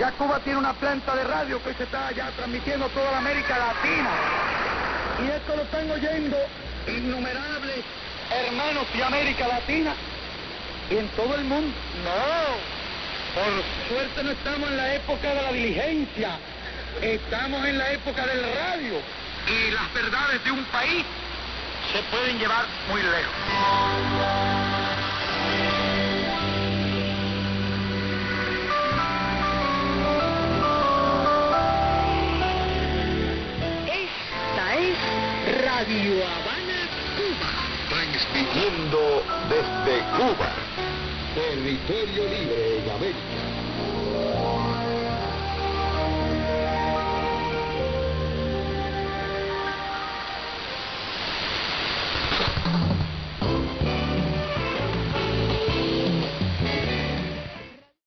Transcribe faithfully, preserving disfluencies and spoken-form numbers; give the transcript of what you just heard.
Ya Cuba tiene una planta de radio que se está ya transmitiendo toda la América Latina. Y esto lo están oyendo innumerables hermanos de América Latina y en todo el mundo. No, por suerte no estamos en la época de la diligencia, estamos en la época del radio. Y las verdades de un país se pueden llevar muy lejos. Radio Habana, Cuba. Transmitiendo desde Cuba. Territorio Libre en América.